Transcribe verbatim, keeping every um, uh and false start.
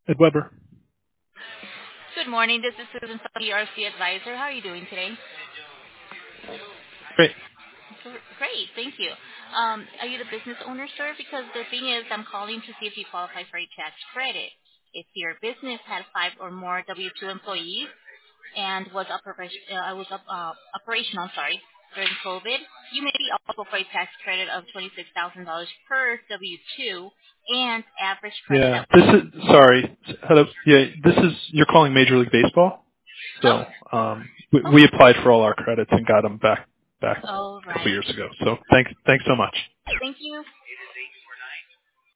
Ed Weber. Good morning. This is Susan from the R C Advisor. How are you doing today? Great. Great. Thank you. Um, are you the business owner, sir? Because the thing is, I'm calling to see if you qualify for a tax credit. If your business had five or more W two employees and was operation, uh, was up, uh, operational, sorry, during COVID, you may be eligible for a tax credit of twenty-six thousand dollars per W two and average credit Yeah. at This is sorry. Hello. Yeah. This is you're calling Major League Baseball. oh So um, we, oh we applied for all our credits and got them back back all a couple right. years ago. So thanks thanks so much. Thank you.